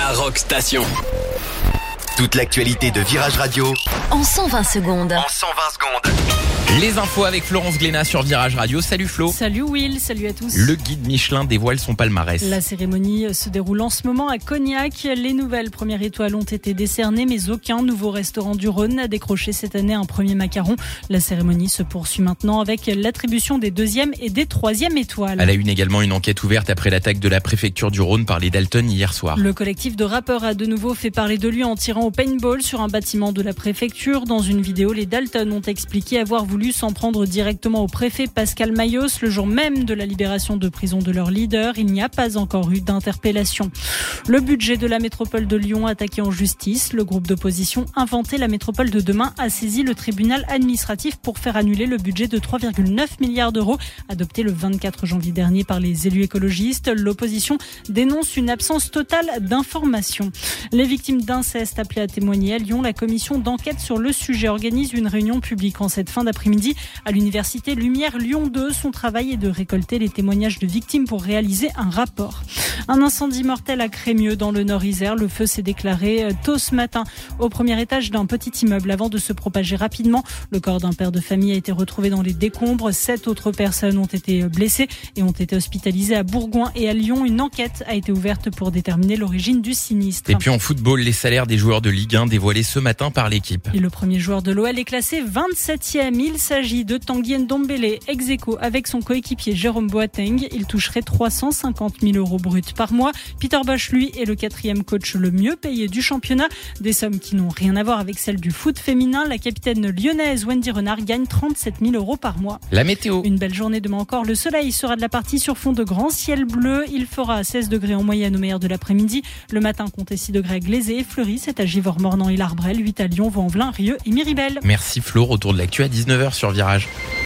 la Rock Station. Toute l'actualité de Virage Radio en 120 secondes. Les infos avec Florence Glénat sur Virage Radio. Salut Flo. Salut Will, salut à tous. Le guide Michelin dévoile son palmarès. La cérémonie se déroule en ce moment à Cognac. Les nouvelles premières étoiles ont été décernées, mais aucun nouveau restaurant du Rhône n'a décroché cette année un premier macaron. La cérémonie se poursuit maintenant avec l'attribution des deuxièmes et des troisièmes étoiles. Elle a eu également une enquête ouverte après l'attaque de la préfecture du Rhône par les Dalton hier soir. Le collectif de rappeurs a de nouveau fait parler de lui en tirant au paintball sur un bâtiment de la préfecture. Dans une vidéo, les Dalton ont expliqué avoir voulu s'en prendre directement au préfet Pascal Mayos le jour même de la libération de prison de leur leader. Il n'y a pas encore eu d'interpellation. Le budget de la métropole de Lyon attaqué en justice. Le groupe d'opposition Inventer la métropole de demain a saisi le tribunal administratif pour faire annuler le budget de 3,9 milliards d'euros adopté le 24 janvier dernier par les élus écologistes. L'opposition dénonce une absence totale d'information. Les victimes d'inceste appelées à témoigner à Lyon, la commission d'enquête sur le sujet organise une réunion publique en cette fin d'après-midi à l'université Lumière Lyon 2. Son travail est de récolter les témoignages de victimes pour réaliser un rapport. Un incendie mortel à Crémieux dans le Nord-Isère. Le feu s'est déclaré tôt ce matin au premier étage d'un petit immeuble avant de se propager rapidement. Le corps d'un père de famille a été retrouvé dans les décombres. 7 autres personnes ont été blessées et ont été hospitalisées à Bourgoin et à Lyon. Une enquête a été ouverte pour déterminer l'origine du sinistre. Et puis en football, les salaires des joueurs de Ligue 1 dévoilés ce matin par l'équipe. Et le premier joueur de l'OL est classé 27e. Il s'agit de Tanguy Ndombele, ex-aequo avec son coéquipier Jérôme Boateng. Il toucherait 350 000 euros bruts par mois. Peter Bosz, lui, est le 4e coach le mieux payé du championnat. Des sommes qui n'ont rien à voir avec celles du foot féminin. La capitaine lyonnaise Wendy Renard gagne 37 000 euros par mois. La météo. Une belle journée demain encore. Le soleil sera de la partie sur fond de grand ciel bleu. Il fera 16 degrés en moyenne au meilleur de l'après-midi. Le matin, comptez 6 degrés à Glazé et Fleury. C'est à Givors, Mornan et l'Arbrel. 8 à Lyon, Vaux-en-Velin, Rieux et Miribel. Merci Flo. Retour de l'actu à 19h sur Virage.